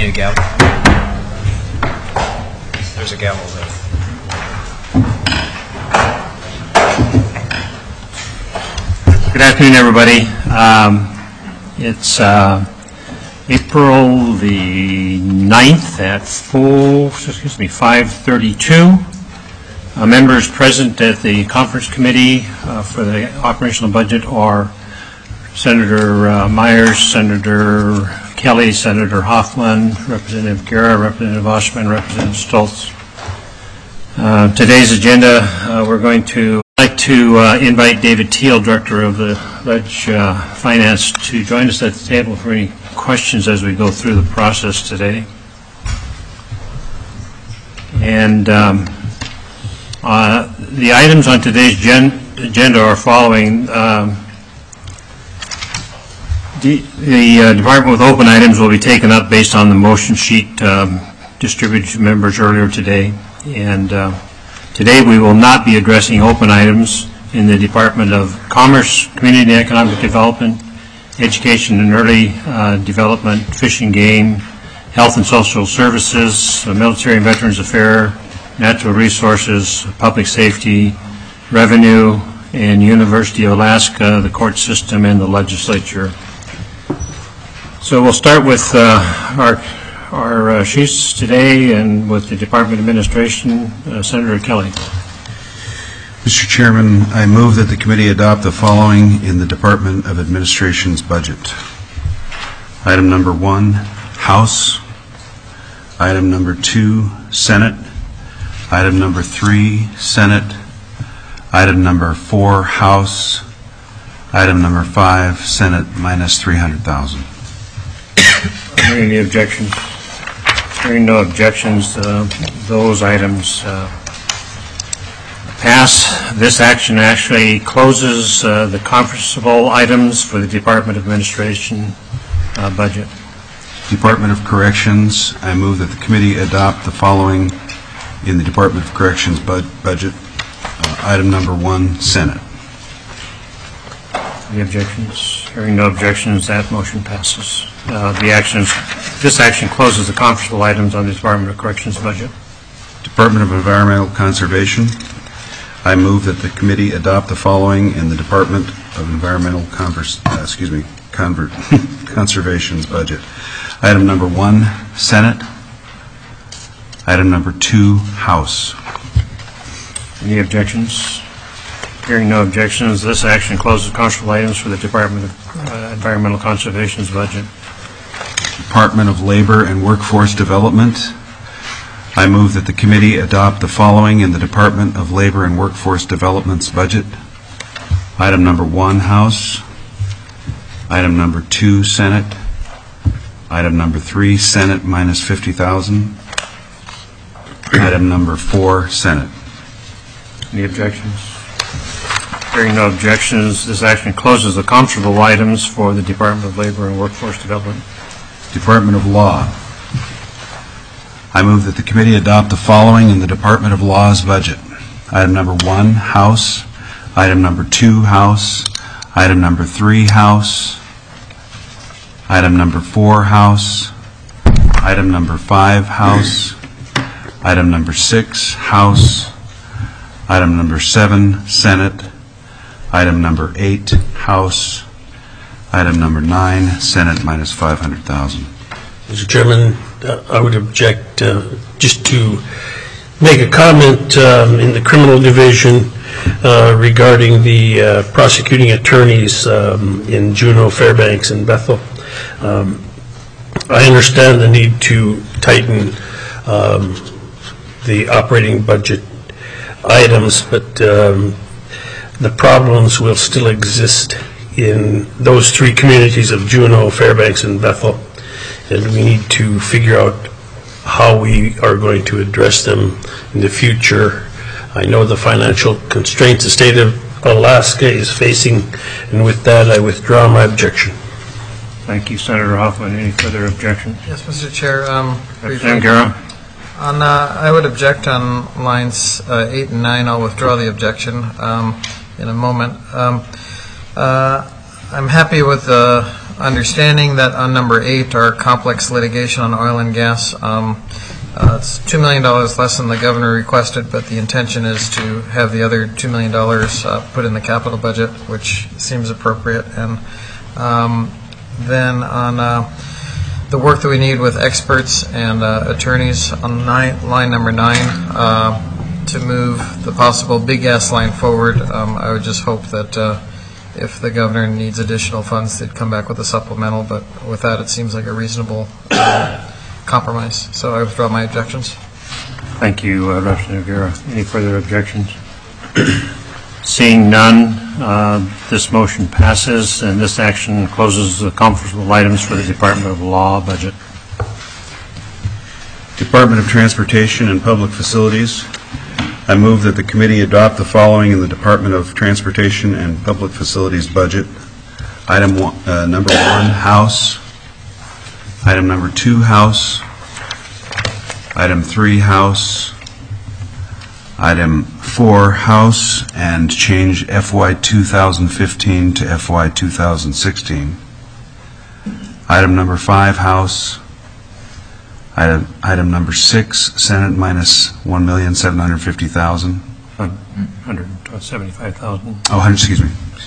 Need a gavel? There's a gavel there. Good afternoon, everybody. It's April the 9th at 5:32. Members present at the conference committee for the operational budget are Senator Myers, Senator Kelly, Senator Hoffman, Representative Guerra, Representative Oshman, Representative Stoltz. Today's agenda, we're going to invite David Teal, Director of the Ledge Finance, to join us at the table for any questions as we go through the process today. And the items on today's agenda are following. The Department with open items will be taken up based on the motion sheet distributed to members earlier today. And today we will not be addressing open items in the Department of Commerce, Community and Economic Development, Education and Early Development, Fish and Game, Health and Social Services, Military and Veterans Affairs, Natural Resources, Public Safety, Revenue, and University of Alaska, the court system, and the legislature. So we'll start with our sheets today and with the Department of Administration. Senator Kelly. Mr. Chairman, I move that the committee adopt the following in the Department of Administration's budget. Item number 1, House. Item number 2, Senate. Item number 3, Senate. Item number 4, House. Item number 5, Senate, minus $300,000. Any objections? Hearing no objections, those items pass. This action actually closes the conferenceable items for the Department of Administration budget. Department of Corrections, I move that the committee adopt the following in the Department of Corrections budget. Item number 1, Senate. Any objections? Hearing no objections, that motion passes. This action closes the conferenceable items on the Department of Corrections budget. Department of Environmental Conservation, I move that the committee adopt the following in the Department of Environmental Conservation's budget. Item number 1, Senate. Item number 2, House. Any objections? Hearing no objections, this action closes conferenceable items for the Department of Environmental Conservation's budget. Department of Labor and Workforce Development, I move that the committee adopt the following in the Department of Labor and Workforce Development's budget. Item number 1, House. Item number 2, Senate. Item number 3, Senate, minus $50,000. Item number 4, Senate. Any objections? Hearing no objections, this action closes the conferenceable items for the Department of Labor and Workforce Development. Department of Law, I move that the committee adopt the following in the Department of Law's budget. Item number 1, House. Item number 2, House. Item number 3, House. Item number 4, House. Item number 5, House. Item number 6, House. Item number 7, Senate. Item number 8, House. Item number 9, Senate, minus $500,000. Mr. Chairman, I would object just to make a comment in the criminal division regarding the prosecuting attorneys in Juneau, Fairbanks, and Bethel. I understand the need to tighten the operating budget items, but the problems will still exist in those 3 communities of Juneau, Fairbanks, and Bethel, and we need to figure out how we are going to address them in the future. I know the financial constraints the state of Alaska is facing, and with that I withdraw my objection. Thank you, Senator Hoffman. Any further objection? Yes, Mr. Chair. Representative Guerra. I would object on lines 8 and 9. I'll withdraw the objection in a moment. I'm happy with the understanding that on number 8, our complex litigation on oil and gas, it's $2 million less than the governor requested, but the intention is to have the other $2 million put in the capital budget, which seems appropriate. And then on the work that we need with experts and attorneys on line number 9, to move the possible big gas line forward, I would just hope that if the governor needs additional funds, they'd come back with a supplemental, but with that, it seems like a reasonable compromise. So I withdraw my objections. Thank you, Representative Guerra. Any further objections? Seeing none, this motion passes, and this action closes the conferable items for the Department of Law budget. Department of Transportation and Public Facilities. I move that the committee adopt the following in the Department of Transportation and Public Facilities budget. Item number 1, House. Item number 2, House. Item 3, House. Item 4, House, and change FY 2015 to FY 2016. Item number 5, House. Item number 6, Senate minus $1,750,000. 175,000. Oh, excuse me.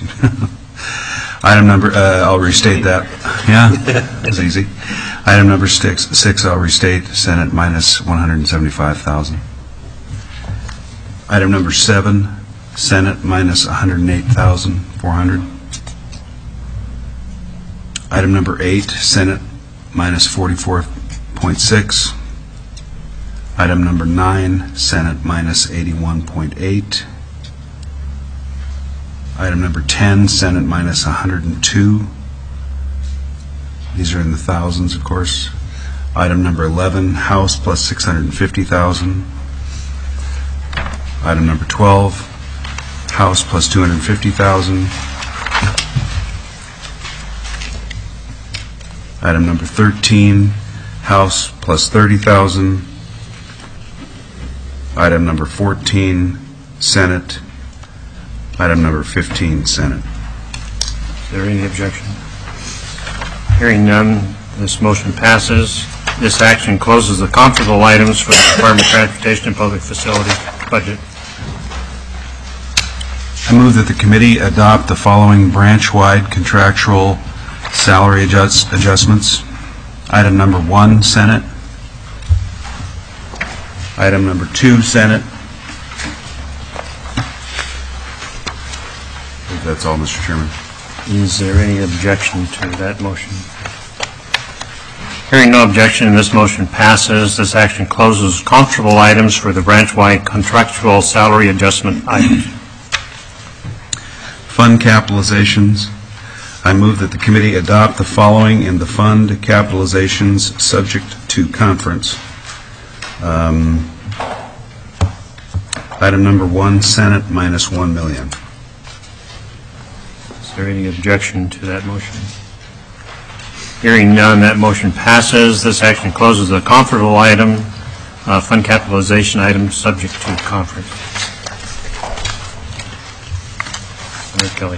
Item number, I'll restate that. Yeah, it's easy. Item number 6, I'll restate, Senate minus $175,000. Item number 7, Senate minus $108,400. Item number 8, Senate minus 44.6. Item number 9, Senate minus 81.8. Item number 10, Senate minus 102. These are in the thousands, of course. Item number 11, House plus 650,000. Item number 12, House plus 250,000. Item number 13, House plus 30,000. Item number 14, Senate. Item number 15, Senate. Is there any objection? Hearing none, this motion passes. This action closes the comparable items for the Department of Transportation and Public Facilities budget. I move that the committee adopt the following branch-wide contractual salary adjustments. Item number 1, Senate. Item number 2, Senate. I think that's all, Mr. Chairman. Is there any objection to that motion? Hearing no objection, this motion passes. This action closes comparable items for the branch-wide contractual salary adjustment items. Fund capitalizations. I move that the committee adopt the following in the fund capitalizations subject to conference. Item number 1, Senate minus $1 million. Is there any objection to that motion? Hearing none, that motion passes. This action closes the comparable item, fund capitalization item subject to conference. Senator Kelly.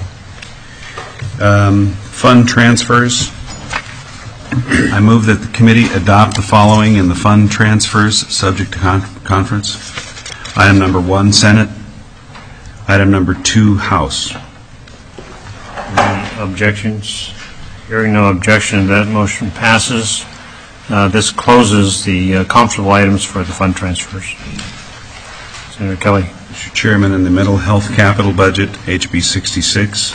Fund transfers. I move that the committee adopt the following in the fund transfers subject to conference. Item number 1, Senate. Item number 2, House. Any objections? Hearing no objection, that motion passes. This closes the comparable items for the fund transfers. Senator Kelly. Mr. Chairman, in the mental health capital budget, HB 66,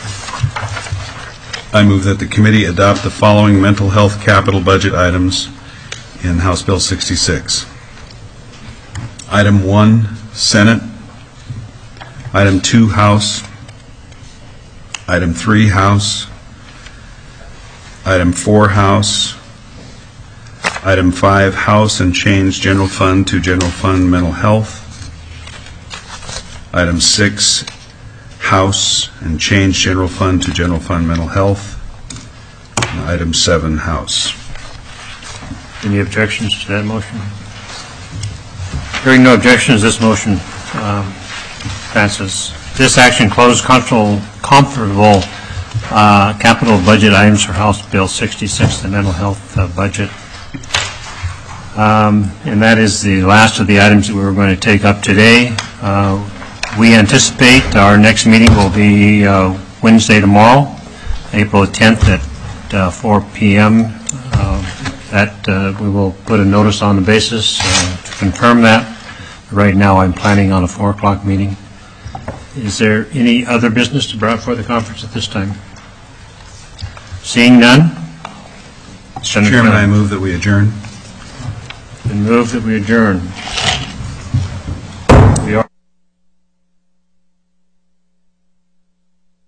I move that the committee adopt the following mental health capital budget items in House Bill 66. Item 1, Senate. Item 2, House. Item 3, House. Item 4, House. Item 5, House and change general fund to general fund mental health. Item 6, House and change general fund to general fund mental health. And item 7, House. Any objections to that motion? Hearing no objections, this motion passes. This action closes comparable Capital budget items for House Bill 66, the mental health budget. And that is the last of the items that we were going to take up today. We anticipate our next meeting will be Wednesday tomorrow, April 10th at 4 p.m. We will put a notice on the basis to confirm that. Right now, I'm planning on a 4 o'clock meeting. Is there any other business to bring for the conference at this time? Seeing none? Mr. Chairman, I move that we adjourn. And move that we adjourn.